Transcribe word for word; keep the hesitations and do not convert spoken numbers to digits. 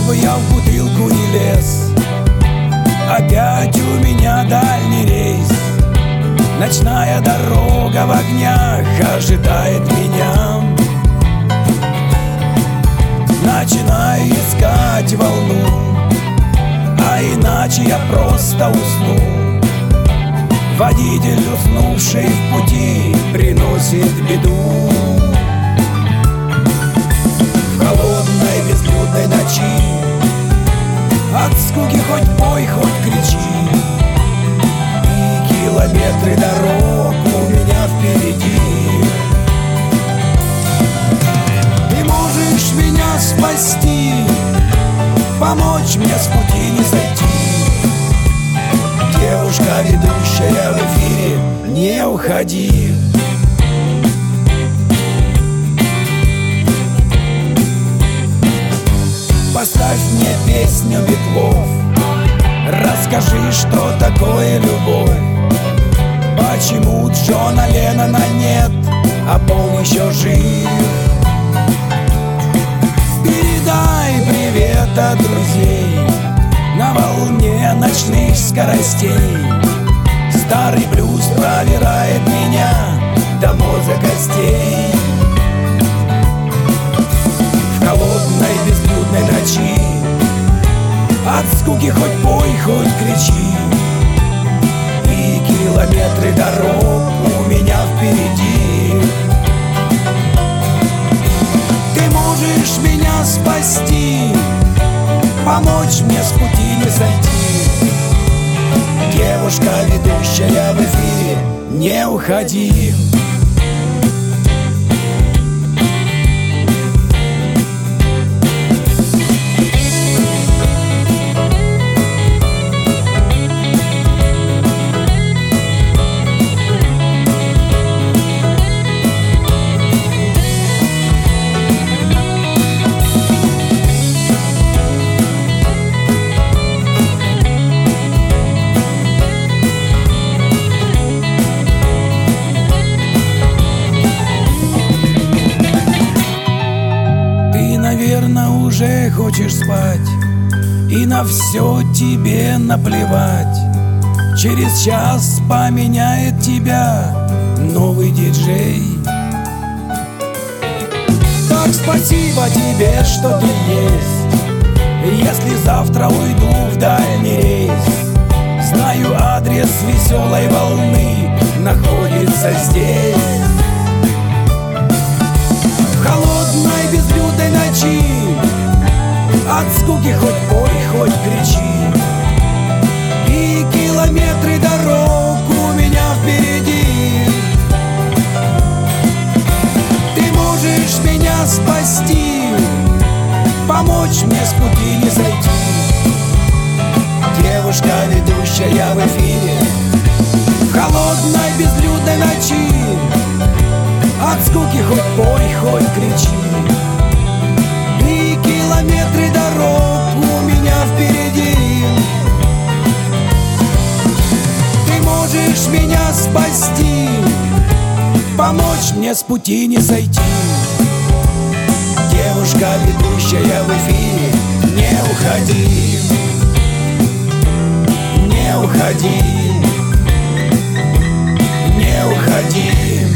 бы я в бутылку не лез. Опять у меня дальний рейс. Ночная дорога в огнях ожидает меня. Начинаю искать волну, а иначе я просто усну. Водитель, уснувший в пути, приносит беду. В холодной безлюдной ночи от скуки хоть пой, хоть кричи, и километры дорог у меня впереди. Ты можешь меня спасти, помочь мне с пути не сойти. Девушка, ведущая в эфире, не уходи. Поставь мне песню Битлов, расскажи, что такое любовь. Почему Джона Леннона нет, а Пол еще жив? Передай привет от друзей на волне ночных скоростей. Старый блюз пробирает меня до мозга костей. В холодной безлюдной ночи от скуки хоть пой, хоть кричи, и километры дорог у меня впереди. Ты можешь меня спасти, помочь мне с пути не сойти. Девушка, ведущая в эфире, не уходи. Наверное, уже хочешь спать, и на все тебе наплевать. Через час поменяет тебя новый диджей. Так спасибо тебе, что ты есть. Если завтра уйду в дальний рейс, знаю, адрес веселой волны находится здесь. В холодной безлюдной ночи от скуки хоть пой, хоть кричи, и километры дорог у меня впереди. Ты можешь меня спасти, помочь мне с пути не сойти. Девушка, ведущая в эфире, в холодной безлюдной ночи от скуки хоть пой, хоть кричи, и километры дорог у меня впереди. Ты можешь меня спасти, помочь мне с пути не сойти. Девушка, ведущая в эфире, не уходи, не уходи, не уходи.